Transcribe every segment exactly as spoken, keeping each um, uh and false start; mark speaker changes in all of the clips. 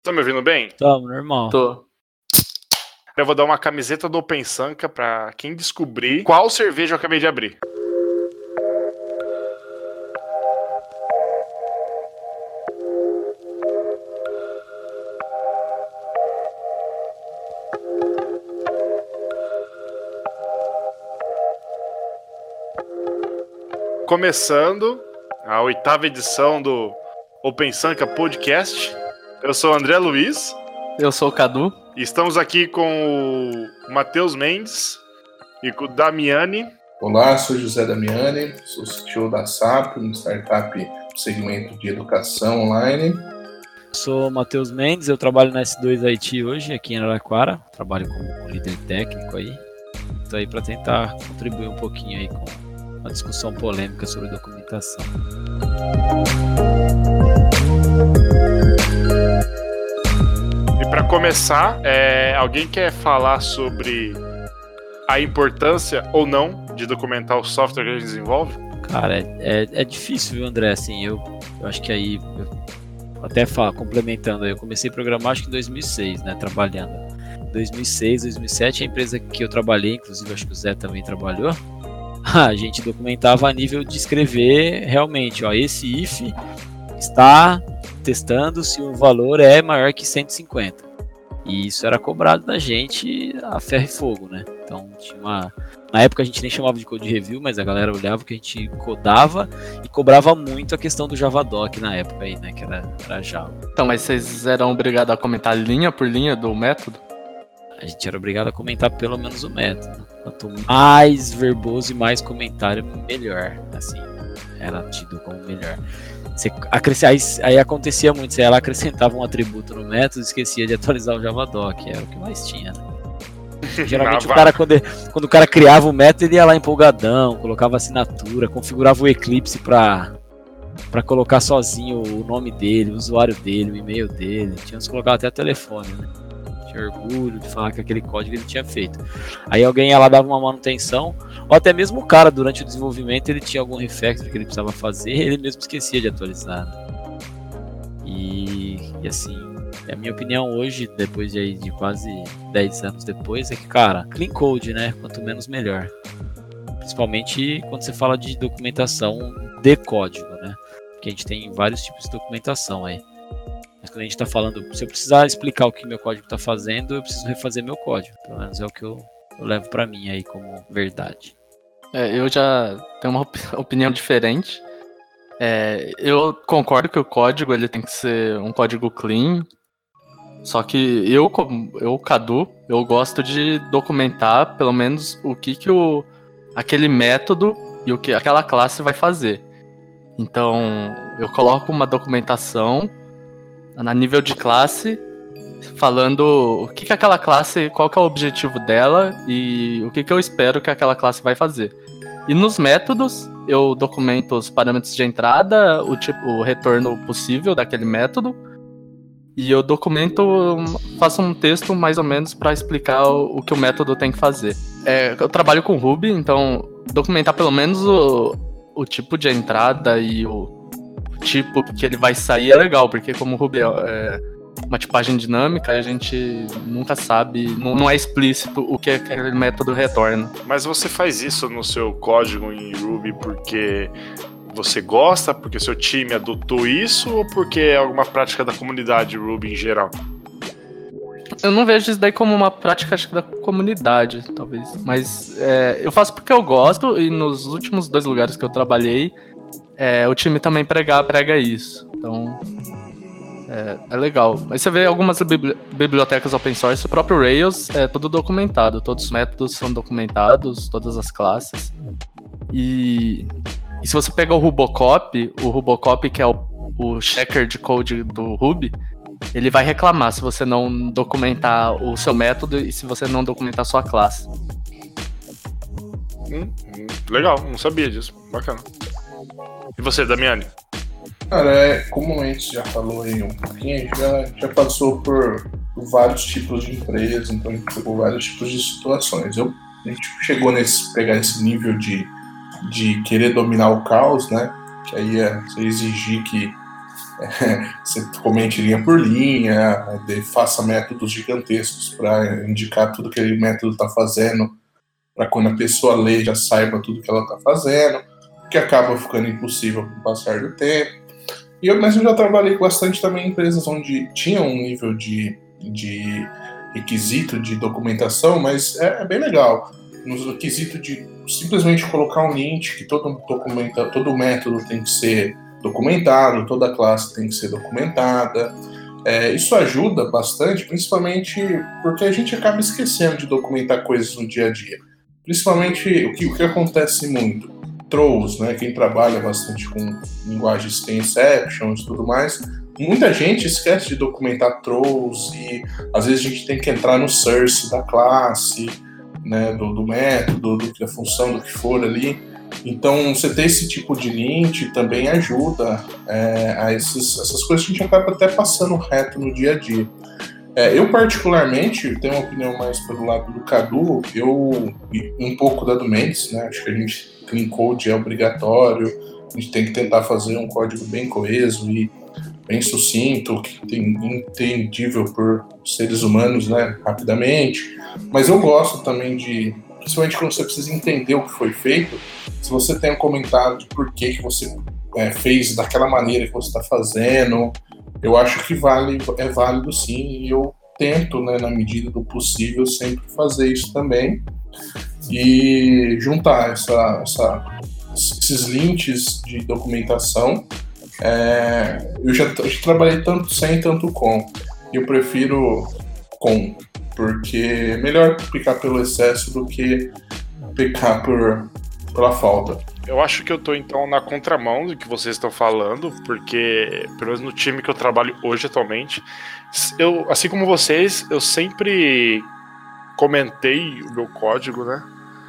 Speaker 1: Tá me ouvindo bem?
Speaker 2: Tamo, normal.
Speaker 3: Tô.
Speaker 1: Eu vou dar uma camiseta do Open Sanka pra quem descobrir qual cerveja eu acabei de abrir. Começando a oitava edição do Open Sanka Podcast. Eu sou o André Luiz.
Speaker 3: Eu sou o Cadu.
Speaker 1: E estamos aqui com o Matheus Mendes e com o Damiani.
Speaker 4: Olá, sou José Damiani, sou C T O da S A P, uma startup do segmento de educação online.
Speaker 2: Sou o Matheus Mendes, eu trabalho na S dois I T hoje, aqui em Araraquara. Trabalho como líder técnico aí. Estou aí para tentar contribuir um pouquinho aí com uma discussão polêmica sobre documentação.
Speaker 1: E para começar, é, alguém quer falar sobre a importância ou não de documentar o software que a gente desenvolve?
Speaker 2: Cara, é, é, é difícil, viu, André? Assim, eu, eu acho que aí, eu, até falo, complementando, eu comecei a programar acho que em dois mil e seis, né, trabalhando. dois mil e seis, dois mil e sete, a empresa que eu trabalhei, inclusive acho que o Zé também trabalhou, a gente documentava a nível de escrever realmente, ó, esse if está testando se o valor é maior que cento e cinquenta. E isso era cobrado da gente a ferro e fogo, né? Então tinha uma... Na época a gente nem chamava de code review, mas a galera olhava que a gente codava e cobrava muito a questão do Javadoc na época aí, né? Que era, era Java.
Speaker 3: Então, mas vocês eram obrigados a comentar linha por linha do método?
Speaker 2: A gente era obrigado a comentar pelo menos o método. Quanto mais verboso e mais comentário, melhor. Assim, era tido como melhor. Você acresce... aí, aí acontecia muito, você ela acrescentava um atributo no método e esquecia de atualizar o Javadoc, era o que mais tinha, né? Geralmente o cara, quando, ele, quando o cara criava o método, ele ia lá empolgadão, colocava assinatura, configurava o Eclipse para para colocar sozinho o nome dele, o usuário dele, o e-mail dele. Tinha uns que colocavam até telefone, né? Tinha orgulho de falar que aquele código ele tinha feito. Aí alguém ia lá, dava uma manutenção, ou até mesmo o cara, durante o desenvolvimento, ele tinha algum refactor que ele precisava fazer, ele mesmo esquecia de atualizar. E, e assim, a minha opinião hoje, depois de, de quase dez anos depois, é que, cara, clean code, né? Quanto menos melhor. Principalmente quando você fala de documentação de código, né? Porque a gente tem vários tipos de documentação aí. Mas quando a gente está falando, se eu precisar explicar o que meu código está fazendo, eu preciso refazer meu código. Pelo menos é o que eu, eu levo para mim aí como verdade.
Speaker 3: É, eu já tenho uma op- opinião diferente. É, eu concordo que o código ele tem que ser um código clean. Só que eu, eu Cadu, eu gosto de documentar pelo menos o que, que o, aquele método e o que aquela classe vai fazer. Então, eu coloco uma documentação na nível de classe, falando o que, que aquela classe, qual que é o objetivo dela e o que, que eu espero que aquela classe vai fazer. E nos métodos, eu documento os parâmetros de entrada, o, tipo, o retorno possível daquele método, e eu documento, faço um texto mais ou menos para explicar o, o que o método tem que fazer. É, eu trabalho com Ruby, então documentar pelo menos o, o tipo de entrada e o tipo que ele vai sair é legal, porque como o Ruby é uma tipagem dinâmica, a gente nunca sabe, não, não é explícito o que aquele método retorna.
Speaker 1: Mas você faz isso no seu código em Ruby porque você gosta, porque seu time adotou isso, ou porque é alguma prática da comunidade Ruby em geral?
Speaker 3: Eu não vejo isso daí como uma prática, acho que da comunidade, talvez. Mas é, eu faço porque eu gosto, e nos últimos dois lugares que eu trabalhei, é, o time também prega, prega isso. Então, é, é legal. Mas você vê algumas bibli- bibliotecas open source, o próprio Rails é tudo documentado. Todos os métodos são documentados, todas as classes. E, e se você pegar o Rubocop, o Rubocop, que é o, o checker de code do Ruby, ele vai reclamar se você não documentar o seu método e se você não documentar a sua classe.
Speaker 1: Hum, hum, legal, não sabia disso. Bacana. E você, Damiani?
Speaker 4: Cara, é, como a gente já falou aí um pouquinho, a gente já, já passou por, por vários tipos de empresas, então a gente pegou vários tipos de situações. Eu, a gente chegou nesse, pegar esse nível de, de querer dominar o caos, né? Que aí é você exigir que é, você comente linha por linha, faça métodos gigantescos para indicar tudo que aquele método está fazendo, para quando a pessoa lê já saiba tudo que ela está fazendo, que acaba ficando impossível com o passar do tempo. E eu, mas eu já trabalhei bastante também em empresas onde tinha um nível de, de requisito de documentação, mas é, é bem legal. No requisito de simplesmente colocar um link que todo, documenta, todo método tem que ser documentado, toda classe tem que ser documentada. É, isso ajuda bastante, principalmente porque a gente acaba esquecendo de documentar coisas no dia a dia. Principalmente o que, o que acontece muito, throws, né? Quem trabalha bastante com linguagens que tem exceptions e tudo mais, muita gente esquece de documentar throws e às vezes a gente tem que entrar no source da classe, né, do, do método, do, da função, do que for ali. Então, você ter esse tipo de link também ajuda é, a esses, essas coisas que a gente acaba até passando reto no dia a dia. É, eu, particularmente, tenho uma opinião mais pelo lado do Cadu, eu, um pouco da do Mendes, né? Acho que a gente, clean code é obrigatório, a gente tem que tentar fazer um código bem coeso e bem sucinto, que tem, entendível por seres humanos, né, rapidamente. Mas eu gosto também de, principalmente quando você precisa entender o que foi feito, se você tem um comentário de por que, que você é, fez daquela maneira que você está fazendo, eu acho que vale, é válido sim, e eu tento, né, na medida do possível, sempre fazer isso também, e juntar essa, essa, esses links de documentação. É, eu já, eu já trabalhei tanto sem, tanto com, e eu prefiro com, porque é melhor pecar pelo excesso do que pecar por, pela falta.
Speaker 1: Eu acho que eu tô então na contramão do que vocês estão falando, porque pelo menos no time que eu trabalho hoje atualmente, eu, assim como vocês, eu sempre comentei o meu código, né?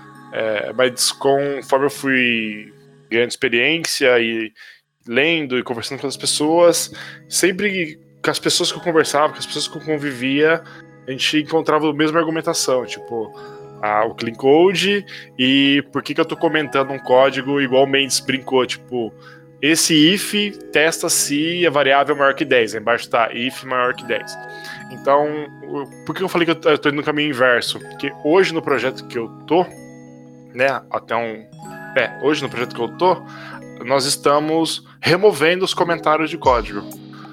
Speaker 1: É, mas conforme eu fui ganhando experiência e lendo e conversando com as pessoas, sempre com as pessoas que eu conversava, com as pessoas que eu convivia, a gente encontrava a mesma argumentação, tipo, ah, o clean code e por que que eu tô comentando um código igual o Mendes brincou, tipo, esse if testa se a variável é maior que dez, aí embaixo tá if maior que dez. Então, por que eu falei que eu tô indo no caminho inverso? Porque hoje no projeto que eu tô, né, até um... É, hoje no projeto que eu tô, nós estamos removendo os comentários de código.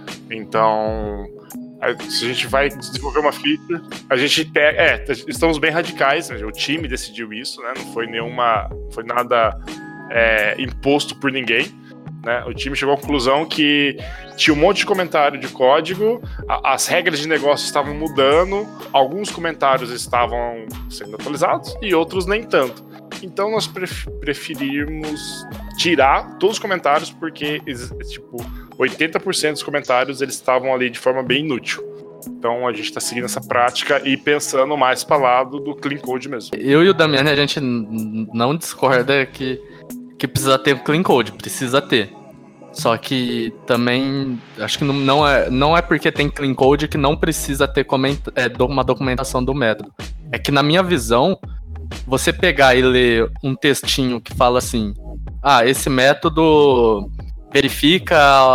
Speaker 1: Então, se a gente vai desenvolver uma feature, a gente pega, é, estamos bem radicais, né? O time decidiu isso, né? Não foi nenhuma, foi nada é, imposto por ninguém, né? O time chegou à conclusão que tinha um monte de comentário de código, a, as regras de negócio estavam mudando, alguns comentários estavam sendo atualizados e outros nem tanto. Então nós pref- preferimos tirar todos os comentários porque, tipo, oitenta por cento dos comentários eles estavam ali de forma bem inútil. Então a gente está seguindo essa prática e pensando mais para o lado do clean code mesmo.
Speaker 3: Eu e o Damiani, a gente n- não discorda que, que precisa ter clean code, precisa ter. Só que também, acho que não, não, é, não é porque tem clean code que não precisa ter comenta- é, uma documentação do método. É que na minha visão, você pegar e ler um textinho que fala assim, ah, esse método verifica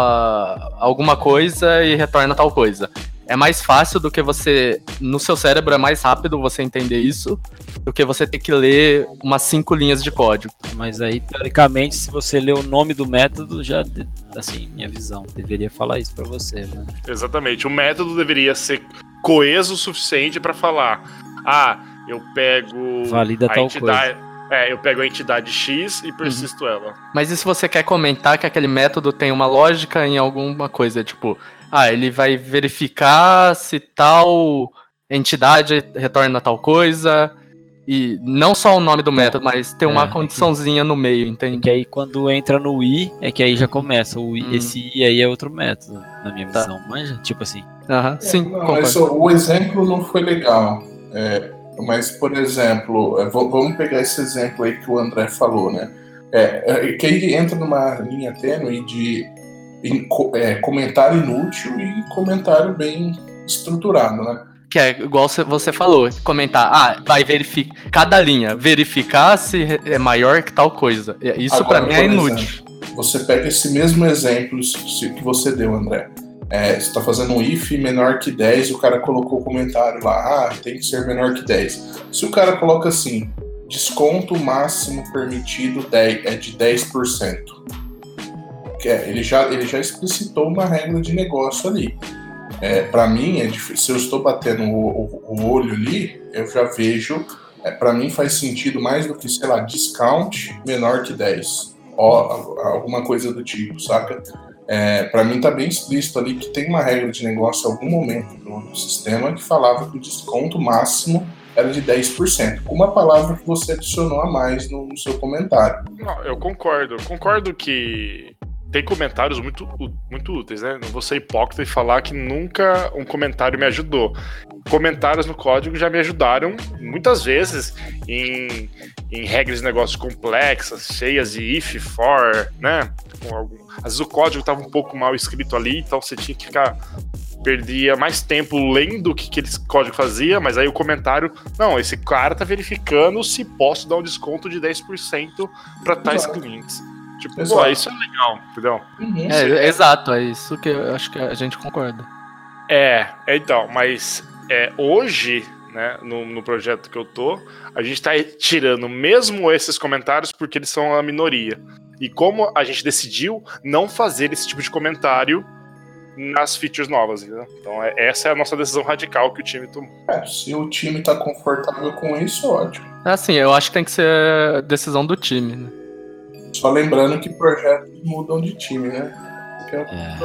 Speaker 3: alguma coisa e retorna tal coisa. É mais fácil do que você, no seu cérebro é mais rápido você entender isso, do que você ter que ler umas cinco linhas de código.
Speaker 2: Mas aí, teoricamente, se você ler o nome do método, já, assim, minha visão, deveria falar isso pra você, né?
Speaker 1: Exatamente, o método deveria ser coeso o suficiente para falar, ah, eu pego
Speaker 2: valida
Speaker 1: a
Speaker 2: tal
Speaker 1: entidade,
Speaker 2: coisa.
Speaker 1: É, eu pego a entidade X e persisto uhum. ela.
Speaker 3: Mas e se você quer comentar que aquele método tem uma lógica em alguma coisa, tipo, ah, ele vai verificar se tal entidade retorna tal coisa, e não só o nome do método, mas tem uma é, condiçãozinha é que, no meio, entende?
Speaker 2: É que aí quando entra no i, é que aí já começa, o i, hum. esse i aí é outro método, na minha
Speaker 3: tá.
Speaker 2: visão, manja? Tipo assim.
Speaker 3: Aham, uh-huh, sim.
Speaker 4: Não, mas o exemplo não foi legal, é... Mas, por exemplo, vamos pegar esse exemplo aí que o André falou, né? É, que aí entra numa linha tênue de é, comentário inútil e comentário bem estruturado, né?
Speaker 3: Que é igual você falou, comentar, ah, vai verificar, cada linha, verificar se é maior que tal coisa. Isso Agora, pra mim é inútil.
Speaker 4: Exemplo, você pega esse mesmo exemplo que você deu, André. É, você está fazendo um if menor que dez, o cara colocou o comentário lá, ah, tem que ser menor que dez. Se o cara coloca assim, desconto máximo permitido é de dez por cento. É, ele, já, ele já explicitou uma regra de negócio ali. É, para mim, é difícil, se eu estou batendo o, o, o olho ali, eu já vejo, é, para mim faz sentido mais do que, sei lá, discount menor que dez. Ó, alguma coisa do tipo, saca? É, para mim tá bem explícito ali que tem uma regra de negócio em algum momento do sistema que falava que o desconto máximo era de dez por cento, com uma palavra que você adicionou a mais no, no seu comentário.
Speaker 1: Não, eu concordo. Eu concordo que tem comentários muito, muito úteis, né? Não vou ser hipócrita e falar que nunca um comentário me ajudou. Comentários no código já me ajudaram muitas vezes em, em regras de negócio complexas, cheias de if, for, né? Com algum... Às vezes o código estava um pouco mal escrito ali, então você tinha que ficar... Perdia mais tempo lendo o que aquele código fazia, mas aí o comentário... Não, esse cara tá verificando se posso dar um desconto de dez por cento para tais
Speaker 4: Exato.
Speaker 1: clientes. Tipo,
Speaker 4: Exato.
Speaker 1: pô, isso é legal, entendeu?
Speaker 4: Uhum.
Speaker 3: É, exato, é isso que eu acho que a gente concorda.
Speaker 1: É, então, mas é, hoje, né, no, no projeto que eu tô, a gente tá tirando mesmo esses comentários porque eles são a minoria. E como a gente decidiu não fazer esse tipo de comentário nas features novas, entendeu? Então é, essa é a nossa decisão radical que o time tomou.
Speaker 4: É, se o time tá confortável com isso, ótimo.
Speaker 3: É assim, eu acho que tem que ser decisão do time, né?
Speaker 4: Só lembrando que projetos mudam de time, né? Porque
Speaker 2: É.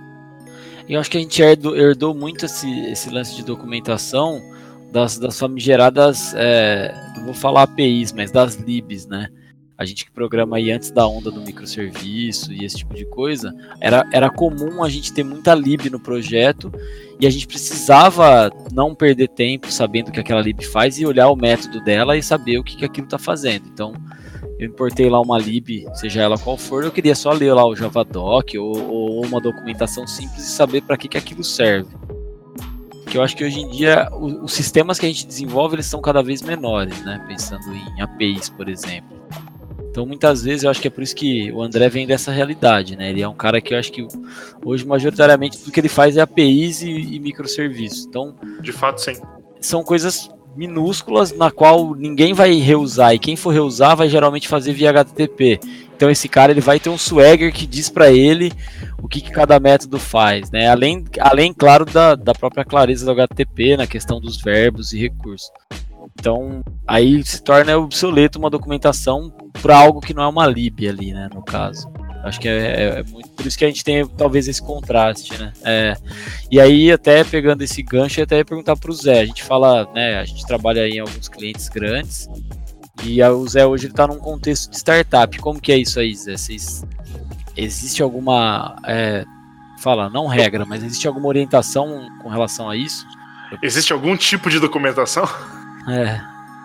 Speaker 2: Eu acho que a gente herdou, herdou muito esse, esse lance de documentação das, das famigeradas, é, não vou falar A P Is, mas das libs, né? A gente que programa aí antes da onda do microserviço e esse tipo de coisa, era, era comum a gente ter muita lib no projeto e a gente precisava não perder tempo sabendo o que aquela lib faz e olhar o método dela e saber o que, que aquilo está fazendo. Então, eu importei lá uma lib, seja ela qual for, eu queria só ler lá o Javadoc ou, ou uma documentação simples e saber para que, que aquilo serve. Porque eu acho que hoje em dia os, os sistemas que a gente desenvolve eles são cada vez menores, né? Pensando em A P Is, por exemplo. Então muitas vezes eu acho que é por isso que o André vem dessa realidade, né? Ele é um cara que eu acho que hoje majoritariamente tudo que ele faz é A P Is e, e microserviços. Então,
Speaker 1: De fato, sim.
Speaker 2: são coisas minúsculas na qual ninguém vai reusar e quem for reusar vai geralmente fazer via H T T P. Então esse cara ele vai ter um swagger que diz para ele o que, que cada método faz, né? Além, além claro, da, da própria clareza do H T T P na questão dos verbos e recursos. Então, aí se torna obsoleto uma documentação para algo que não é uma lib ali, né, no caso. Acho que é, é, é muito por isso que a gente tem talvez esse contraste, né? É, e aí, até pegando esse gancho, eu até ia perguntar para o Zé. A gente fala, né, a gente trabalha aí em alguns clientes grandes e a, o Zé hoje está num contexto de startup. Como que é isso aí, Zé? Vocês, existe alguma, é, fala, não regra, mas existe alguma orientação com relação a isso?
Speaker 1: Existe algum tipo de documentação?
Speaker 2: É.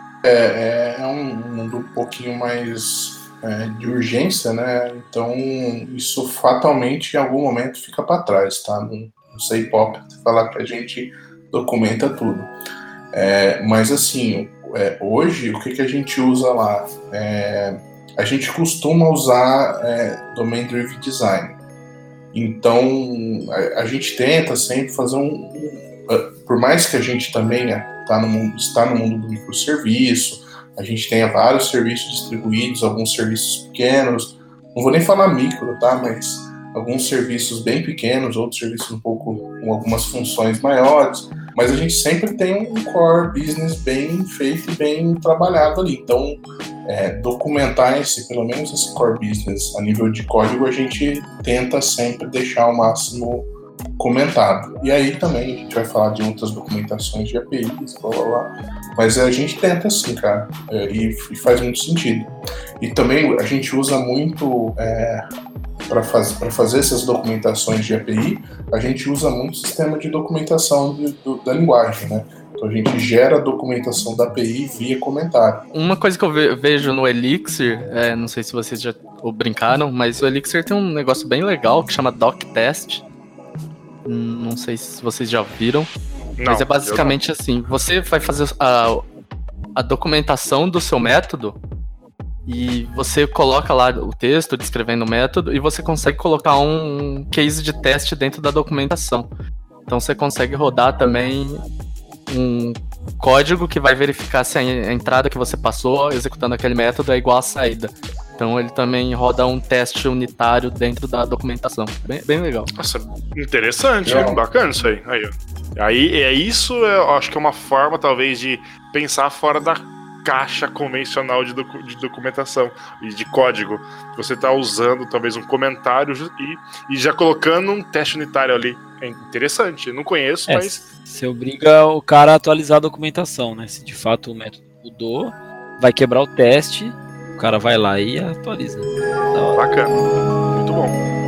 Speaker 4: É, é um mundo um pouquinho mais é, de urgência, né? Então isso fatalmente em algum momento fica para trás, tá? Não, não sei hipócrita falar que a gente documenta tudo. É, mas assim, é, hoje o que, que a gente usa lá? É, a gente costuma usar é, Domain Driven Design. Então a, a gente tenta sempre fazer um, um por mais que a gente também tá no mundo, está no mundo do microserviço, a gente tenha vários serviços distribuídos, alguns serviços pequenos, não vou nem falar micro, tá? Mas alguns serviços bem pequenos, outros serviços um pouco com algumas funções maiores, mas a gente sempre tem um core business bem feito e bem trabalhado ali. Então, é, documentar esse, pelo menos esse core business a nível de código, a gente tenta sempre deixar o máximo comentado. E aí também a gente vai falar de outras documentações de A P Is, blá blá blá. Mas a gente tenta sim, cara, é, e, e faz muito sentido. E também a gente usa muito é, para faz, fazer essas documentações de A P I, a gente usa muito o sistema de documentação de, do, da linguagem, né? Então a gente gera a documentação da A P I via comentário.
Speaker 3: Uma coisa que eu ve- vejo no Elixir, é, não sei se vocês já brincaram, mas o Elixir tem um negócio bem legal que chama DocTest. Não sei se vocês já viram,
Speaker 1: Não,
Speaker 3: mas é basicamente assim, você vai fazer a, a documentação do seu método e você coloca lá o texto descrevendo o método e você consegue colocar um case de teste dentro da documentação. Então você consegue rodar também um código que vai verificar se a entrada que você passou executando aquele método é igual à saída. Então ele também roda um teste unitário dentro da documentação. Bem, bem legal.
Speaker 1: Nossa, interessante,
Speaker 4: Legal.
Speaker 1: bacana isso aí. Aí, ó. Aí é isso, eu acho que é uma forma talvez de pensar fora da caixa convencional de, docu- de documentação e de código. Você está usando talvez um comentário e, e já colocando um teste unitário ali. É interessante, eu não conheço,
Speaker 2: É,
Speaker 1: mas
Speaker 2: você obriga o cara a atualizar a documentação, né? Se de fato o método mudou, vai quebrar o teste, o cara vai lá e atualiza. Da hora.
Speaker 1: bacana, muito bom.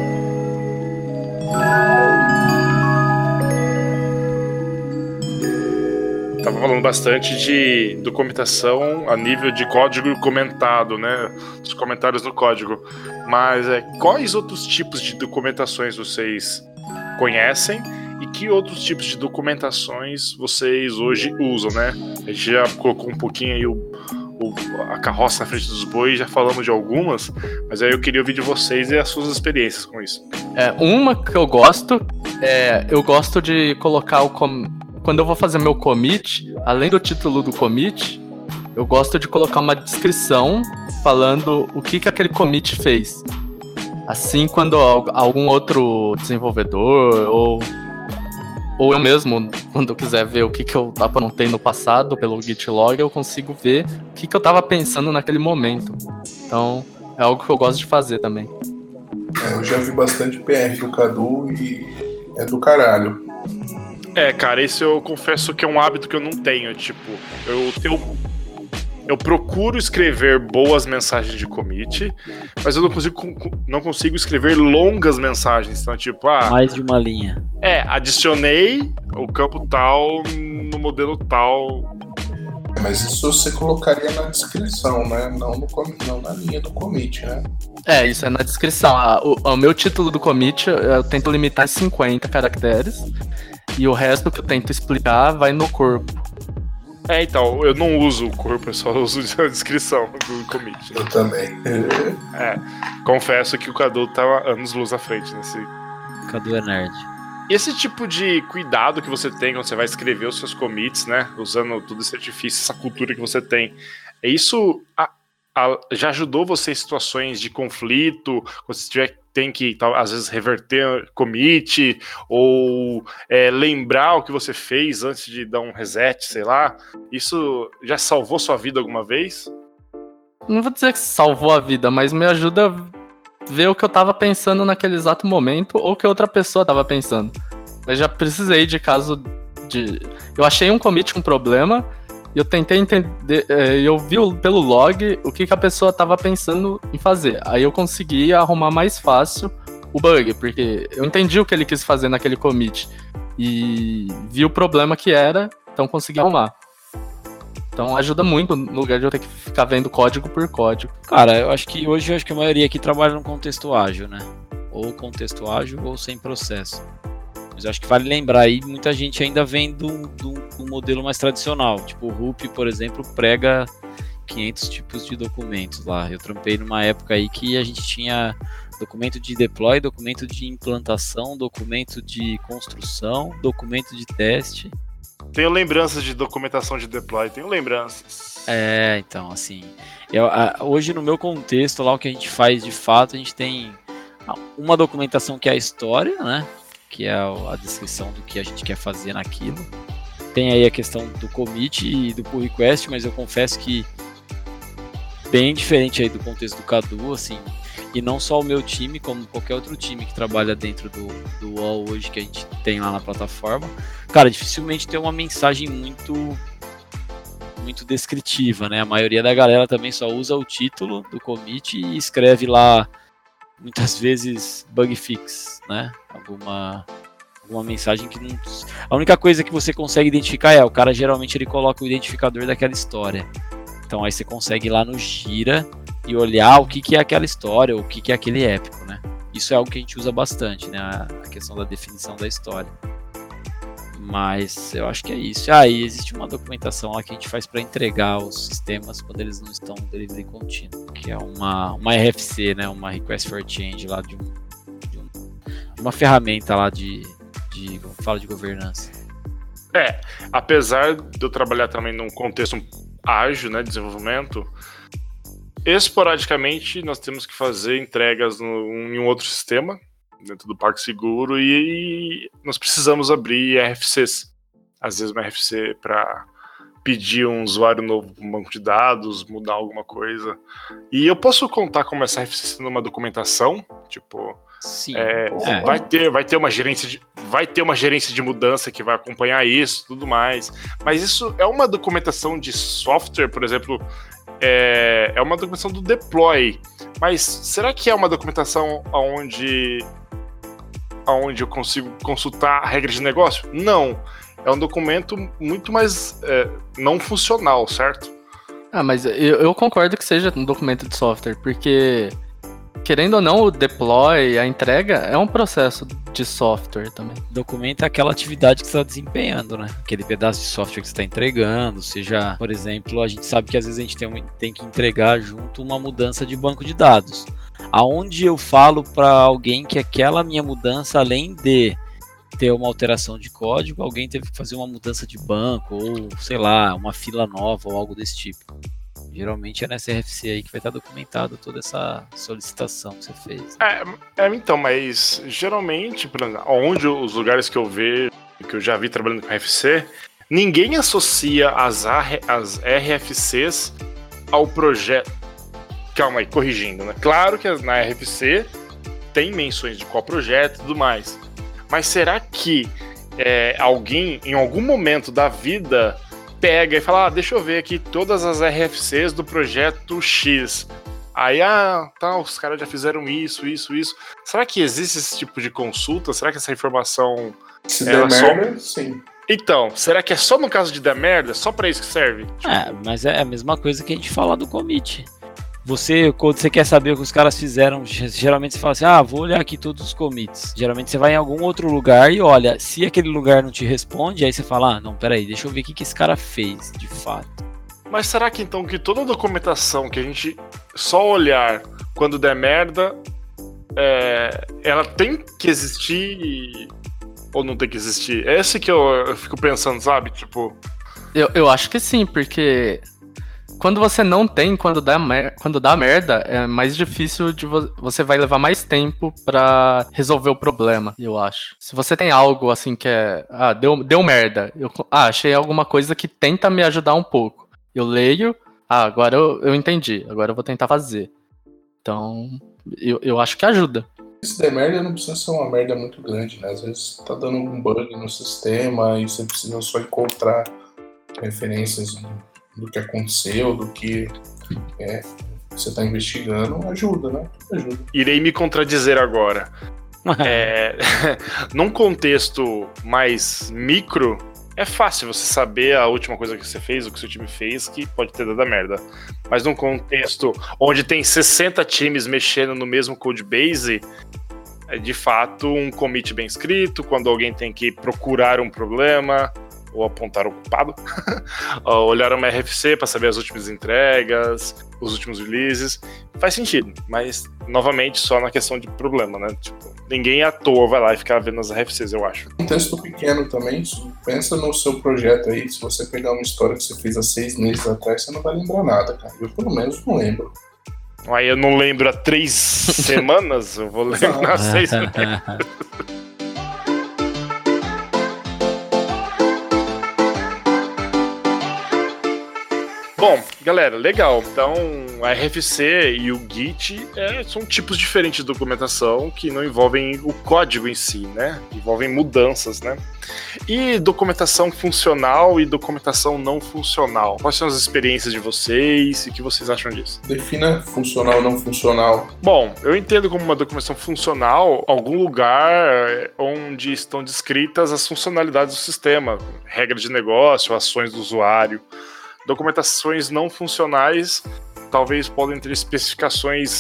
Speaker 1: Tava falando bastante de documentação a nível de código comentado, né? Os comentários no código. Mas é, quais outros tipos de documentações vocês conhecem e que outros tipos de documentações vocês hoje usam, né? A gente já colocou um pouquinho aí o, o, a carroça na frente dos bois, já falamos de algumas, mas aí eu queria ouvir de vocês e as suas experiências com isso.
Speaker 3: É, uma que eu gosto, é, eu gosto de colocar o... Com... Quando eu vou fazer meu commit, além do título do commit, eu gosto de colocar uma descrição falando o que, que aquele commit fez. Assim, quando algum outro desenvolvedor ou, ou eu mesmo, quando eu quiser ver o que, que eu aprontei no passado pelo Git log, eu consigo ver o que, que eu estava pensando naquele momento. Então, é algo que eu gosto de fazer também.
Speaker 4: É, eu já vi bastante P R do Cadu e é do caralho.
Speaker 1: É, cara, esse eu confesso que é um hábito que eu não tenho. Tipo, eu, eu, eu procuro escrever boas mensagens de commit, mas eu não consigo, não consigo escrever longas mensagens. Então, tipo, ah,
Speaker 2: Mais de uma linha.
Speaker 1: é, adicionei o campo tal no modelo tal.
Speaker 4: Mas isso você colocaria na descrição, né? Não, no, com- não na linha do commit, né?
Speaker 3: É, isso é na descrição. Ah, o, o meu título do commit eu, eu tento limitar em cinquenta caracteres e o resto que eu tento explicar vai no corpo.
Speaker 1: É, então, eu não uso o corpo, eu só uso a descrição do commit. Né?
Speaker 4: Eu também.
Speaker 1: É, confesso que o Cadu tava anos luz à frente nesse.
Speaker 2: Cadu é nerd.
Speaker 1: Esse tipo de cuidado que você tem quando você vai escrever os seus commits, né? Usando todo esse artifício, essa cultura que você tem, é isso a, a, já ajudou você em situações de conflito, quando você tiver, tem que, tal, às vezes, reverter commit, ou é, lembrar o que você fez antes de dar um reset, sei lá. Isso já salvou sua vida alguma vez?
Speaker 3: Não vou dizer que salvou a vida, mas me ajuda a ver o que eu tava pensando naquele exato momento ou o que outra pessoa tava pensando. Eu já precisei de caso de... Eu achei um commit um problema e eu tentei entender... Eu vi pelo log o que, que a pessoa tava pensando em fazer. Aí eu consegui arrumar mais fácil o bug, porque eu entendi o que ele quis fazer naquele commit e vi o problema que era, então consegui arrumar. Então ajuda muito no lugar de eu ter que ficar vendo código por código.
Speaker 2: Cara, eu acho que hoje eu acho que a maioria aqui trabalha no contexto ágil, né? Ou contexto ágil ou sem processo. Mas eu acho que vale lembrar aí, muita gente ainda vem do, do, do modelo mais tradicional. Tipo, o Rupi, por exemplo, prega quinhentos tipos de documentos lá. Eu trampei numa época aí que a gente tinha documento de deploy, documento de implantação, documento de construção, documento de teste.
Speaker 1: Tenho lembranças de documentação de deploy, tenho lembranças.
Speaker 2: É, então, assim, eu, a, hoje no meu contexto, lá o que a gente faz de fato, a gente tem uma documentação que é a história, né, que é a descrição do que a gente quer fazer naquilo. Tem aí a questão do commit e do pull request, mas eu confesso que bem diferente aí do contexto do Cadu, assim, e não só o meu time, como qualquer outro time que trabalha dentro do, do U O L hoje que a gente tem lá na plataforma. Cara, dificilmente tem uma mensagem muito muito descritiva, né? A maioria da galera também só usa o título do commit e escreve lá, muitas vezes, bug fix, né? Alguma, alguma mensagem que não... A única coisa que você consegue identificar é, o cara geralmente ele coloca o identificador daquela história. Então aí você consegue ir lá no Gira e olhar o que, que é aquela história, ou o que, que é aquele épico, né? Isso é algo que a gente usa bastante, né? A questão da definição da história. Mas eu acho que é isso. Ah, e existe uma documentação lá que a gente faz para entregar os sistemas quando eles não estão no delivery contínuo, que é uma, uma R F C, né, uma Request for Change lá de, um, de um, uma ferramenta lá de, de, como fala, de governança.
Speaker 1: É, apesar de eu trabalhar também num contexto ágil, né, de desenvolvimento, esporadicamente nós temos que fazer entregas no, em um outro sistema, dentro do Parque Seguro, e nós precisamos abrir R F Cs. Às vezes uma R F C para pedir um usuário novo para um banco de dados, mudar alguma coisa. E eu posso contar como essa R F C sendo uma documentação, tipo,
Speaker 2: Sim.
Speaker 1: É,
Speaker 2: É.
Speaker 1: vai ter, vai ter uma gerência de, vai ter uma gerência de mudança que vai acompanhar isso, tudo mais. Mas isso é uma documentação de software, por exemplo, é, é uma documentação do deploy. Mas será que é uma documentação onde onde eu consigo consultar a regra de negócio? Não. É um documento muito mais é, não funcional, certo?
Speaker 3: Ah, mas eu, eu concordo que seja um documento de software, porque, querendo ou não, o deploy, a entrega, é um processo de software também.
Speaker 2: Documenta aquela atividade que você está desempenhando, né? Aquele pedaço de software que você está entregando. Seja, por exemplo, a gente sabe que às vezes a gente tem, um, tem que entregar junto uma mudança de banco de dados. Aonde eu falo para alguém que aquela minha mudança, além de ter uma alteração de código, alguém teve que fazer uma mudança de banco, ou sei lá, uma fila nova, ou algo desse tipo. Geralmente é nessa R F C aí que vai estar documentado toda essa solicitação que você fez.
Speaker 1: É, é então, mas geralmente, por exemplo, onde os lugares que eu vejo, que eu já vi trabalhando com R F C, ninguém associa as, as R F Cs ao projeto. Calma aí, corrigindo, né? Claro que na R F C tem menções de qual projeto e tudo mais. Mas será que é, alguém, em algum momento da vida, pega e fala, ah, deixa eu ver aqui todas as R F Cs do projeto X. Aí, ah, tá, os caras já fizeram isso, isso, isso. Será que existe esse tipo de consulta? Será que essa informação...
Speaker 4: Se der
Speaker 1: só...
Speaker 4: merda, sim.
Speaker 1: Então, será que é só no caso de dar merda? Só pra isso que serve? Tipo...
Speaker 2: É, mas é a mesma coisa que a gente fala do commit. Você, quando você quer saber o que os caras fizeram, geralmente você fala assim, ah, vou olhar aqui todos os commits. Geralmente você vai em algum outro lugar e olha, se aquele lugar não te responde, aí você fala, ah, não, peraí, deixa eu ver o que, que esse cara fez, de fato.
Speaker 1: Mas será que então que toda a documentação que a gente só olhar quando der merda, é, ela tem que existir ou não tem que existir? É esse que eu, eu fico pensando, sabe? Tipo...
Speaker 3: Eu, eu acho que sim, porque... Quando você não tem, quando dá, mer- quando dá merda, é mais difícil de vo- você vai levar mais tempo pra resolver o problema, eu acho. Se você tem algo assim que é, ah, deu, deu merda, eu ah, achei alguma coisa que tenta me ajudar um pouco. Eu leio, ah, agora eu, eu entendi, agora eu vou tentar fazer. Então, eu, eu acho que ajuda.
Speaker 4: Se der merda, não precisa ser uma merda muito grande, né? Às vezes tá dando um bug no sistema e você precisa só encontrar referências do que aconteceu, do que é, você está investigando, ajuda, né? Ajuda.
Speaker 1: Irei me contradizer agora. é, num contexto mais micro, é fácil você saber a última coisa que você fez, o que seu time fez, que pode ter dado merda. Mas num contexto onde tem sessenta times mexendo no mesmo codebase, é de fato um commit bem escrito, quando alguém tem que procurar um problema... ou apontar o culpado, olhar uma R F C para saber as últimas entregas, os últimos releases, faz sentido, mas novamente só na questão de problema, né? Tipo, ninguém à toa vai lá e ficar vendo as R F Cs, eu acho.
Speaker 4: Um texto pequeno também, pensa no seu projeto aí, se você pegar uma história que você fez há seis meses atrás, você não vai lembrar nada, cara. Eu pelo menos não lembro.
Speaker 1: Aí eu não lembro há três semanas, eu vou lembrar seis meses. Bom, galera, legal. Então, a R F C e o Git é, são tipos diferentes de documentação que não envolvem o código em si, né? Envolvem mudanças, né? E documentação funcional e documentação não funcional. Quais são as experiências de vocês e o que vocês acham disso?
Speaker 4: Defina funcional ou não funcional.
Speaker 1: Bom, eu entendo como uma documentação funcional algum lugar onde estão descritas as funcionalidades do sistema, regra de negócio, ações do usuário. Documentações não funcionais talvez podem ter especificações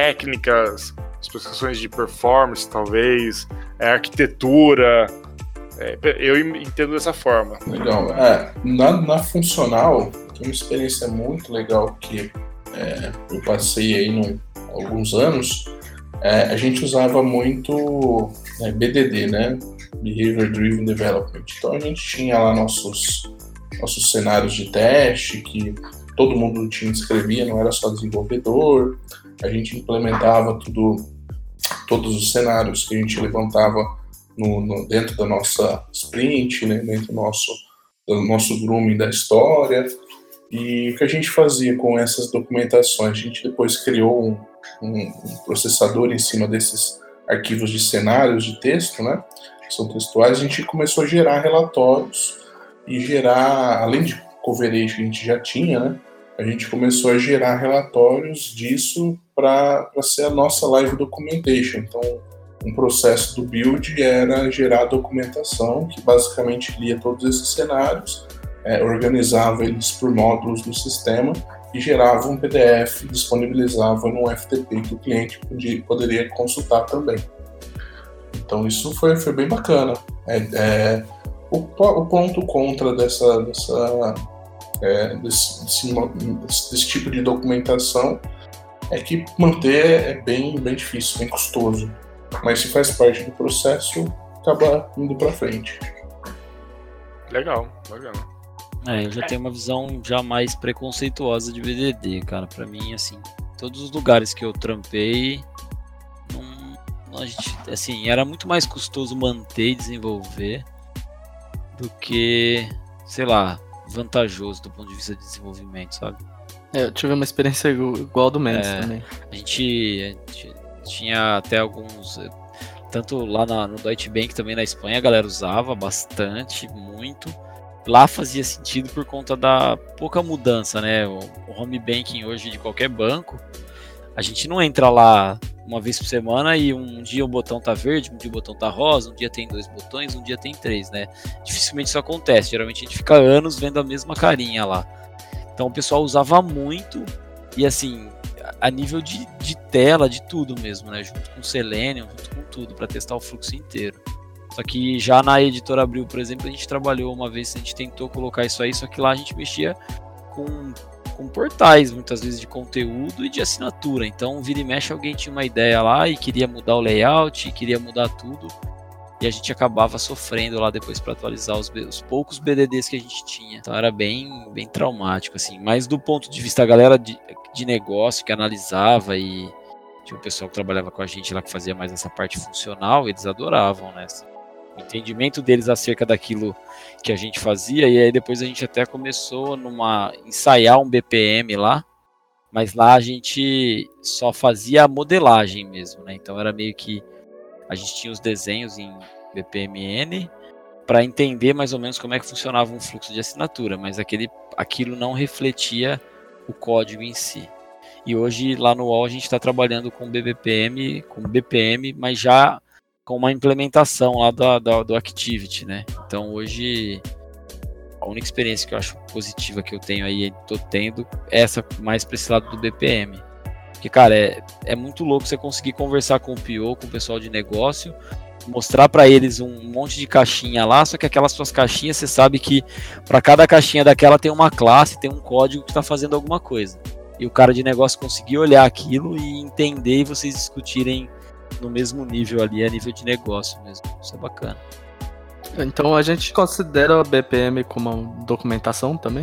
Speaker 1: técnicas, especificações de performance, talvez, é, arquitetura, É, eu entendo dessa forma.
Speaker 4: Legal. É, na, na funcional, tem uma experiência muito legal que é, eu passei aí no, alguns anos. É, a gente usava muito é, B D D, né? Behavior Driven Development. Então a gente tinha lá nossos, nossos cenários de teste, que todo mundo tinha escrevia, não era só desenvolvedor. A gente implementava tudo, todos os cenários que a gente levantava no, no, dentro da nossa sprint, né? Dentro do nosso, do nosso grooming da história. E o que a gente fazia com essas documentações? A gente depois criou um, um, um processador em cima desses arquivos de cenários de texto, né? Que são textuais. A gente começou a gerar relatórios e gerar, além de coverage que a gente já tinha, né? A gente começou a gerar relatórios disso para ser a nossa live documentation. Então, um processo do build era gerar documentação, que basicamente lia todos esses cenários, é, organizava eles por módulos do sistema e gerava um P D F, disponibilizava no F T P que o cliente podia, poderia consultar também. Então, isso foi, foi bem bacana. É, é, o, o ponto contra dessa... dessa É, desse, desse, desse tipo de documentação é que manter é bem, bem difícil, bem custoso, mas se faz parte do processo, acaba indo para frente.
Speaker 1: Legal, legal.
Speaker 2: É, eu já tenho uma visão já mais preconceituosa de B D D, cara. Pra mim, assim, todos os lugares que eu trampei, não, a gente, assim, era muito mais custoso manter e desenvolver do que, sei lá, vantajoso do ponto de vista de desenvolvimento, sabe?
Speaker 3: É, eu tive uma experiência igual a do Mendes
Speaker 2: é,
Speaker 3: também.
Speaker 2: A gente, a gente tinha até alguns, tanto lá na, no Deutsche Bank também na Espanha, a galera usava bastante, muito. Lá fazia sentido por conta da pouca mudança, né? O, o home banking hoje de qualquer banco, a gente não entra lá uma vez por semana e um dia o botão tá verde, um dia o botão tá rosa, um dia tem dois botões, um dia tem três, né? Dificilmente isso acontece, geralmente a gente fica anos vendo a mesma carinha lá. Então o pessoal usava muito e assim, a nível de, de tela, de tudo mesmo, né? Junto com o Selenium, junto com tudo, para testar o fluxo inteiro. Só que já na Editora Abril, por exemplo, a gente trabalhou uma vez, a gente tentou colocar isso aí, só que lá a gente mexia com... com portais, muitas vezes de conteúdo e de assinatura. Então, vira e mexe, alguém tinha uma ideia lá e queria mudar o layout, e queria mudar tudo, e a gente acabava sofrendo lá depois para atualizar os, os poucos B D Ds que a gente tinha. Então, era bem, bem traumático, assim. Mas do ponto de vista da galera de, de negócio que analisava e tinha um pessoal que trabalhava com a gente lá que fazia mais essa parte funcional, eles adoravam, né? Assim, o entendimento deles acerca daquilo que a gente fazia, e aí depois a gente até começou numa ensaiar um B P M lá, mas lá a gente só fazia a modelagem mesmo, né? Então era meio que a gente tinha os desenhos em B P M N para entender mais ou menos como é que funcionava um fluxo de assinatura, mas aquele, aquilo não refletia o código em si. E hoje lá no U O L a gente está trabalhando com B P M, com B P M, mas já com uma implementação lá do, do, do Activity, né? Então hoje a única experiência que eu acho positiva que eu tenho aí, tô tendo, é essa mais para esse lado do B P M. Porque, cara, é, é muito louco você conseguir conversar com o P O, com o pessoal de negócio, mostrar para eles um monte de caixinha lá, só que aquelas suas caixinhas, você sabe que para cada caixinha daquela tem uma classe, tem um código que está fazendo alguma coisa. E o cara de negócio conseguir olhar aquilo e entender e vocês discutirem no mesmo nível ali, a nível de negócio mesmo. Isso é bacana.
Speaker 3: Então a gente considera o B P M como uma documentação também?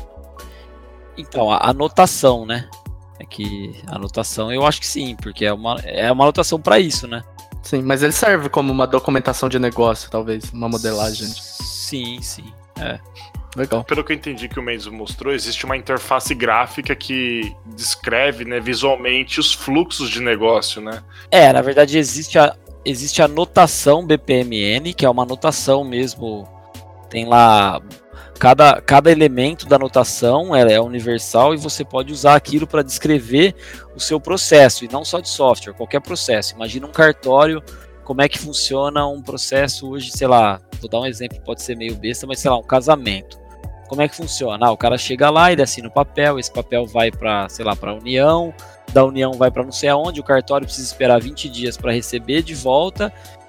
Speaker 2: Então, a anotação, né? É que a anotação eu acho que sim, porque é uma, é uma anotação para isso, né?
Speaker 3: Sim, mas ele serve como uma documentação de negócio, talvez, uma modelagem.
Speaker 2: Sim, sim. É.
Speaker 3: Legal.
Speaker 1: Pelo que eu entendi que o Mendes mostrou, existe uma interface gráfica que descreve, né, visualmente os fluxos de negócio, né?
Speaker 2: É, na verdade existe a, existe a notação B P M N, que é uma notação mesmo, tem lá, cada, cada elemento da notação ela é universal e você pode usar aquilo para descrever o seu processo, e não só de software, qualquer processo. Imagina um cartório, como é que funciona um processo hoje, sei lá, vou dar um exemplo, pode ser meio besta, mas sei lá, um casamento. Como é que funciona? Ah, o cara chega lá, ele assina o papel, esse papel vai para, sei lá, para a União, da União vai para não sei aonde, o cartório precisa esperar vinte dias para receber de volta,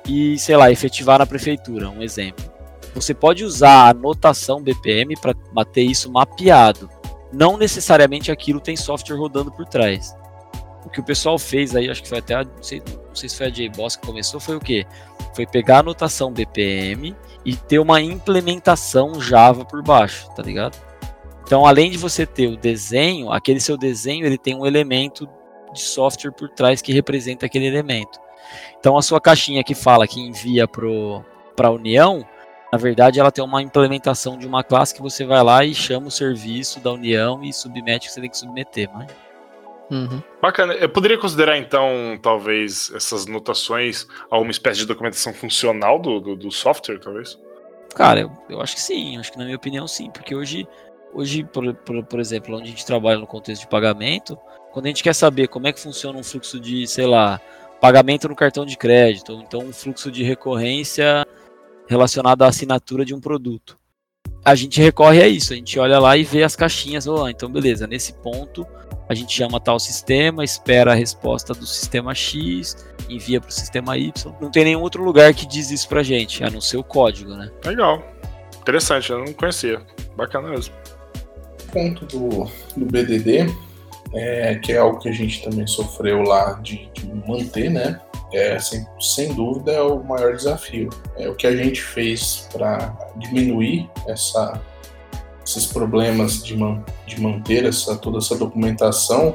Speaker 2: e, sei lá, efetivar na prefeitura, um exemplo. Você pode usar a notação B P M para ter isso mapeado. Não necessariamente aquilo tem software rodando por trás. O que o pessoal fez aí, acho que foi até, a, não, sei, não sei se foi a J-Boss que começou, foi o quê? Foi pegar a notação B P M e ter uma implementação Java por baixo, tá ligado? Então, além de você ter o desenho, aquele seu desenho ele tem um elemento de software por trás que representa aquele elemento. Então, a sua caixinha que fala que envia para a União, na verdade, ela tem uma implementação de uma classe que você vai lá e chama o serviço da União e submete o que você tem que submeter, mas...
Speaker 3: Uhum.
Speaker 1: Bacana. Eu poderia considerar, então, talvez, essas notações alguma espécie de documentação funcional do, do, do software, talvez?
Speaker 2: Cara, eu, eu acho que sim. Acho que, na minha opinião, sim. Porque hoje, hoje por, por, por exemplo, onde a gente trabalha no contexto de pagamento, quando a gente quer saber como é que funciona um fluxo de, sei lá, pagamento no cartão de crédito, ou então um fluxo de recorrência relacionado à assinatura de um produto, a gente recorre a isso. A gente olha lá e vê as caixinhas. Oh, então, beleza, nesse ponto... A gente chama tal sistema, espera a resposta do sistema X, envia para o sistema Y. Não tem nenhum outro lugar que diz isso pra gente, a não ser o código, né?
Speaker 1: Legal. Interessante, eu não conhecia. Bacana mesmo.
Speaker 4: O ponto do, do B D D, é, que é algo que a gente também sofreu lá de, de manter, né? É, sem, sem dúvida é o maior desafio. É o que a gente fez para diminuir essa... esses problemas de, man, de manter essa, toda essa documentação,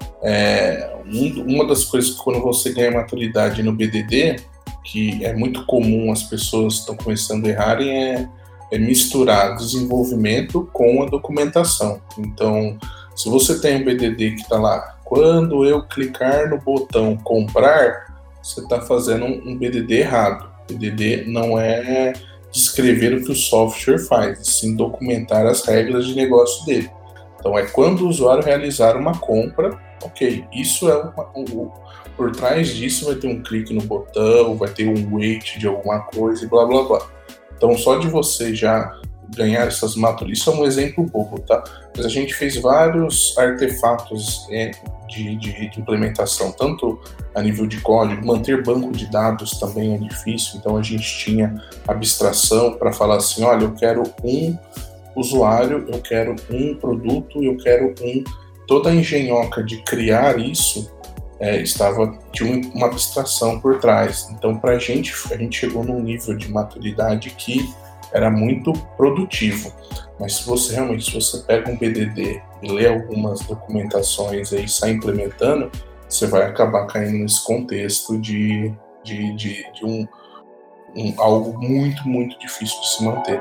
Speaker 4: é, um, uma das coisas que quando você ganha maturidade no B D D, que é muito comum as pessoas que estão começando a errarem, é, é misturar desenvolvimento com a documentação. Então, se você tem um B D D que está lá, quando eu clicar no botão comprar, você está fazendo um, um B D D errado. B D D não é... descrever o que o software faz, sim documentar as regras de negócio dele. Então é quando o usuário realizar uma compra, ok, isso é uma, um, por trás disso vai ter um clique no botão, vai ter um wait de alguma coisa e blá blá blá. Então só de você já ganhar essas maturidades, isso é um exemplo bobo, tá? Mas a gente fez vários artefatos é, de, de, de implementação, tanto a nível de código, manter banco de dados também é difícil, então a gente tinha abstração para falar assim, olha, eu quero um usuário, eu quero um produto, eu quero um... Toda a engenhoca de criar isso é, estava, tinha uma abstração por trás. Então, para a gente, a gente chegou num nível de maturidade que era muito produtivo. Mas se você realmente, se você pega um B D D e lê algumas documentações aí e sai implementando, você vai acabar caindo nesse contexto de, de, de, de um, um, algo muito, muito difícil de se manter.